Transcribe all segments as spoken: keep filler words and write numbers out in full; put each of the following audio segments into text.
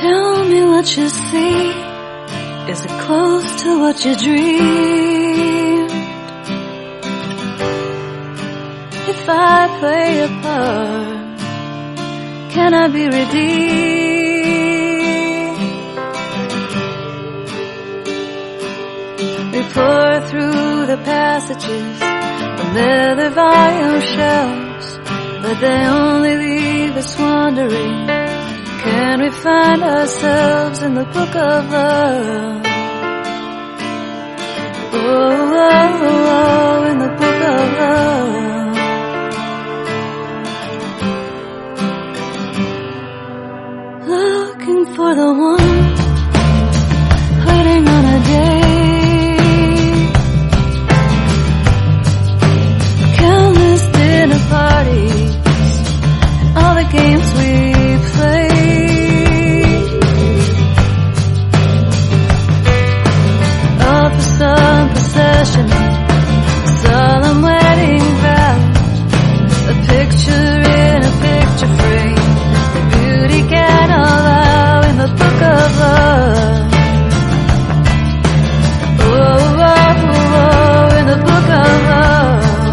Tell me what you see. Is it close to what you dreamed? If I play a part, can I be redeemed? We pour through the passages from leather volume shelves, but they only leave us wondering, can we find ourselves in the book of love? Oh, oh, oh, in the book of love. Looking for the one, waiting on a date. Countless dinner parties, all the games we play. Some processional, solemn wedding vows, a picture in a picture frame, the beauty can allow in the book of love. Oh, oh, oh, in the book of love.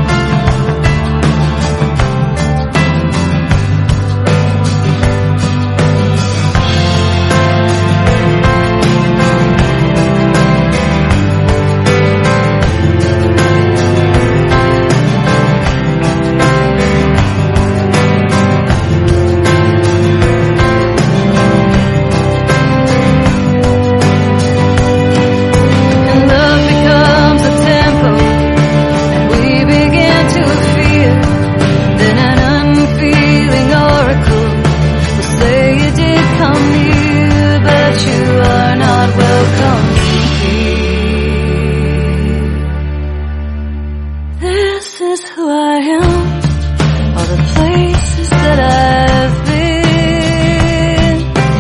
This is who I am, all the places that I've been,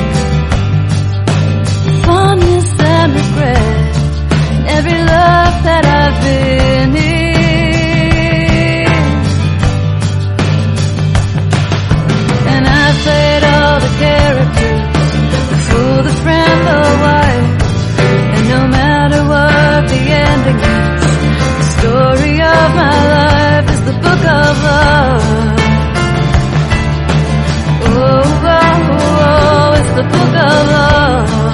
fondness and regret, and every love that I've been in. And I've played all the characters, the fool, the friend, the wife, and no matter what the ending is, the story of my life is the book of love. Oh, oh, oh, it's the book of love.